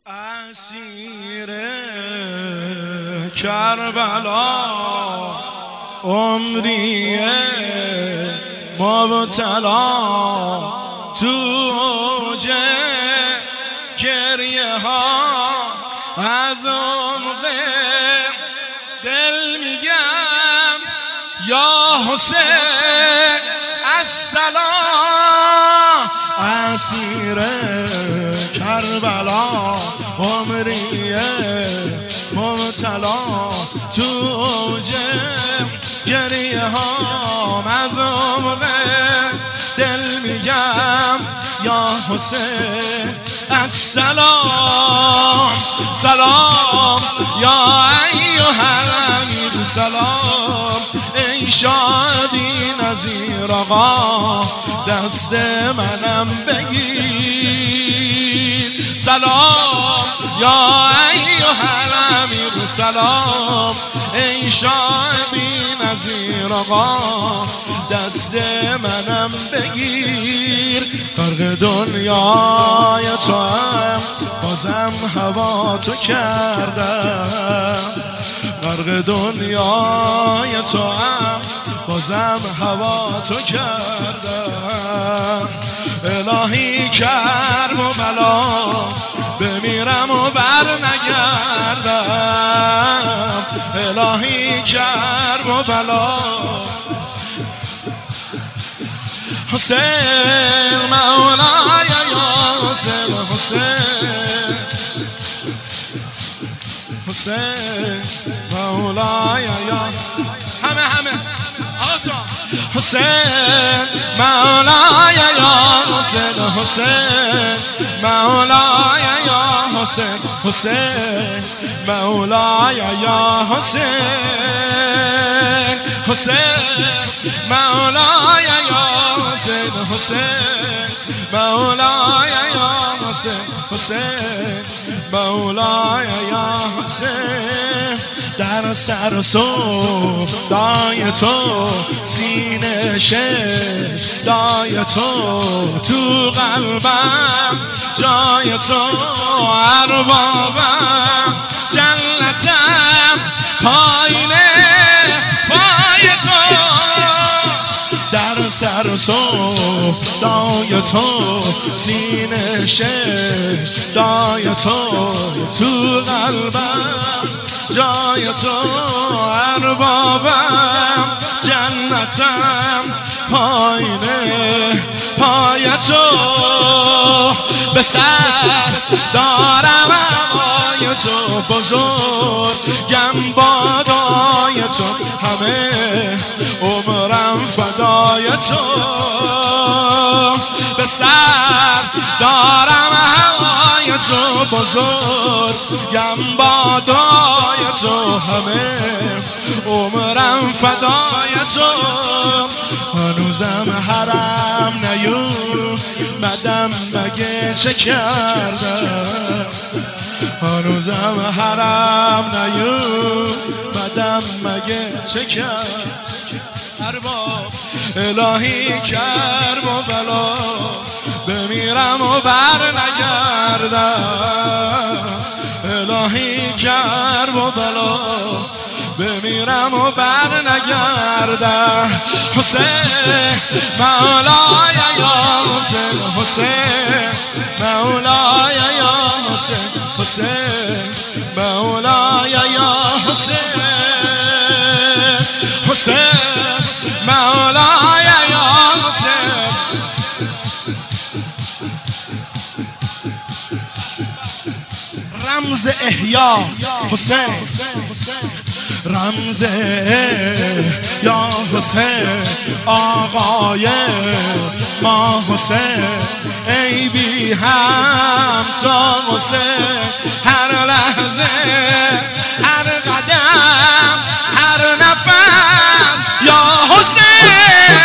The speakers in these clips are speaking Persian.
اسیر کربلا عمری مبتلا تو اوج گریه ها از عمق دل میگم یا حسین السلام. اسیر کربلا عمری مبتلا تو اوج گریه ها از عمق دل میگم یا حسین السلام. سلام یا ایها الامیر، سلام ای شادی نظیر آقا، دست منم بگیر. سلام یا ایها الامیر، سلام ای شادی نظیر آقا، دست منم بگیر. غرق دنیای تو هم بازم هوا تو کردم، غرق دنیای تو هم بازم هوا تو کردم. الهی کرب و بلا بمیرم و بر نگردم، الهی کرب و بلا. حسین مولای یا حسین، حسین حسین مولای یا همه آقا حسین مولای یا حسین، حسین مولای یا حسین، حسین مولای یا حسین، حسین مولای یا حسین، حسین مولای یا حسین، حسین مولای یا حسین. در سر دای تو سینه شش دای تو قلبم جای تو اربابم جنتم پایینه پای تو. در سر دای تو سینه شش دای تو قلبم جای تو اربابم جنتم پایینه پای تو. به سر دارم هوای تو بزرگم بادای تو، همه عمرم فدای تو. به سر دارم هوای تو بزرگم بادای تو، همه عمرم فدای تو. هنوزم حرم نیومدم مگه چه کردم، هنوزم حرم نیومدم مگه چه کردم. ارباب الهی کرب و بلا بمیرم و بر نگردم، الهی کرب و بلا بمیرم و بر نگردم. حسین مولای یا حسین، حسین مولای یا حسین، حسین مولای یا حسین، حسین مولای یا حسین. رمز احیا حسین، رمز یا حسین آقای ما حسین، ای بی هم تا حسین. هر لحظه هر قدم هر نفس یا حسین،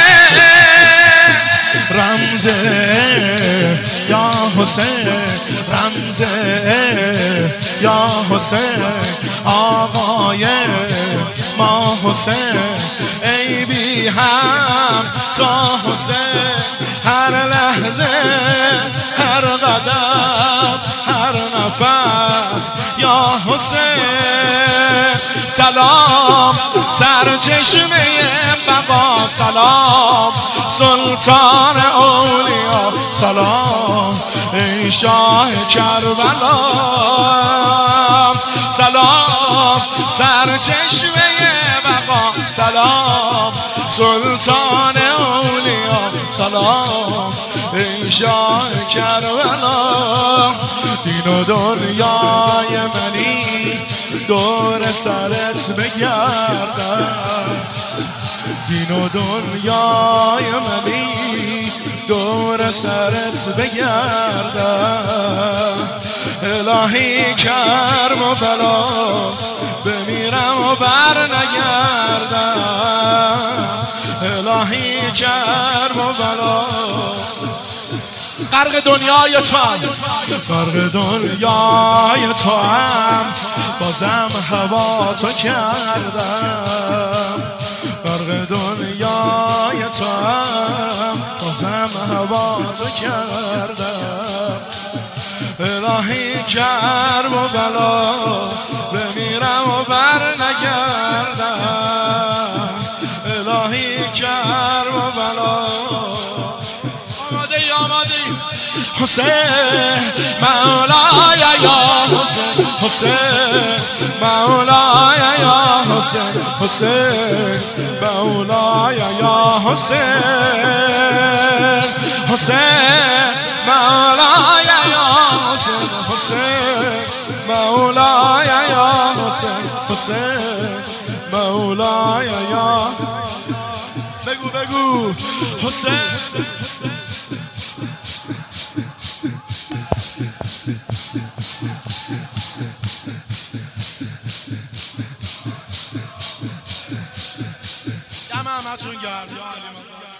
رمز یا حسین، رمز یا حسین آقای ما حسین، ای بی هم تا حسین. هر لحظه هر قدم هر یوسف است یا حسین. سلام سرچشمه بقا، سلام سلطان اولیا، سلام ای شاه کربلا. سلام سرچشمه بقا، سلام سلطان اولیا، سلام ای شاه کربلا. دین و دنیای منی دور سرت بگردم، دین و دنیای منی دور سرت بگردم. الهی کرم و بلا بمیرم و بر نگردم، الهی کرم و بلا. غرق دنیای تو هم، غرق دنیای تو هم، بازم هوا تو کردم. غرق دنیای تو هم، بازم هوا تو کردم. الهی کرم و بلا بمیرم و بر نگردم، الهی کرم و بلا. حسین مولای یا حسین، حسین مولای یا حسین، حسین مولای یا حسین، حسین مولای یا حسین، حسین مولای یا حسین، حسین مولای یا. بگو بگو حسین. دم همتون گرد یا علی.